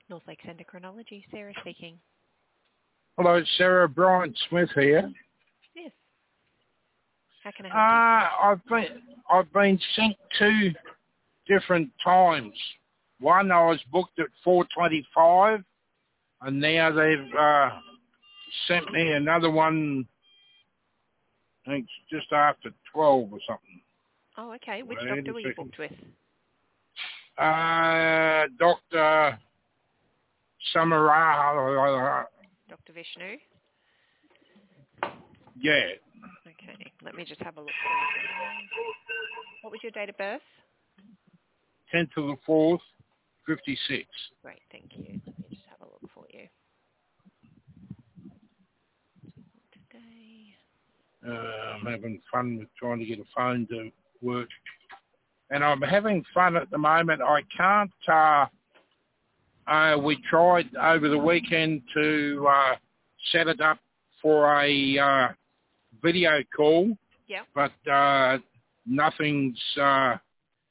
North Lakes Endocrinology, Sarah speaking. Hello, Sarah. Brian Smith here. Yes. How can I help you? I've been sent 2 different times. One I was booked at 4:25, and now they've sent me another one. I think it's just after 12 or something. Oh, okay. Which doctor were you booked with? Dr. Samaraha. Dr. Vishnu? Yeah. Okay, let me just have a look for you. What was your date of birth? 10th of the 4th, 56. Great, thank you. Let me just have a look for you. Today. I'm having fun with trying to get a phone to work. And I'm having fun at the moment. I can't, we tried over the weekend to set it up for a video call. Yeah. But nothing's